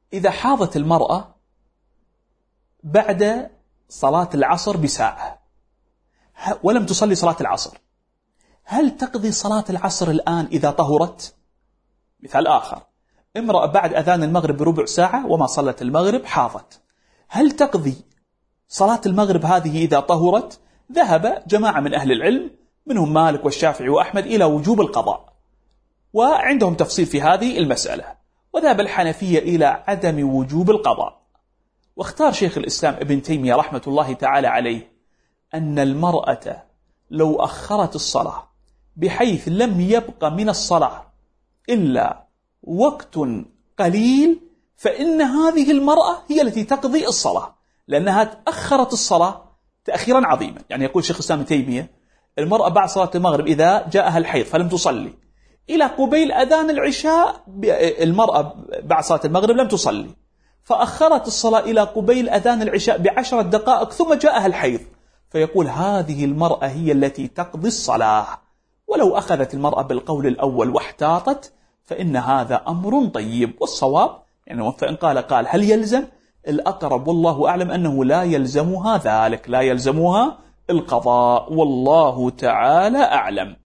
إذا حاضت المرأة بعد صلاة العصر بساعة ولم تصلي صلاة العصر، هل تقضي صلاة العصر الآن إذا طهرت؟ مثال آخر، امرأة بعد أذان المغرب بربع ساعة وما صلت المغرب حاضت، هل تقضي صلاة المغرب هذه إذا طهرت؟ ذهب جماعة من أهل العلم منهم مالك والشافعي وأحمد إلى وجوب القضاء، وعندهم تفصيل في هذه المسألة، وذهب الحنفية إلى عدم وجوب القضاء. واختار شيخ الإسلام ابن تيمية رحمة الله تعالى عليه أن المرأة لو أخرت الصلاة بحيث لم يبق من الصلاة إلا وقت قليل فإن هذه المرأة هي التي تقضي الصلاة، لأنها تأخرت الصلاة تأخيرا عظيما. يعني يقول شيخ الإسلام ابن تيمية المرأة بعد صلاة المغرب إذا جاءها الحيض فلم تصلي إلى قبيل أذان العشاء، المرأة بعد صلاة المغرب لم تصلي فأخرت الصلاة إلى قبيل أذان العشاء ب10 دقائق ثم جاءها الحيض، فيقول هذه المرأة هي التي تقضي الصلاة. ولو أخذت المرأة بالقول الأول واحتاطت فإن هذا أمر طيب، والصواب يعني فإن قال هل يلزم؟ الأقرب والله أعلم أنه لا يلزمها ذلك، لا يلزمها القضاء، والله تعالى أعلم.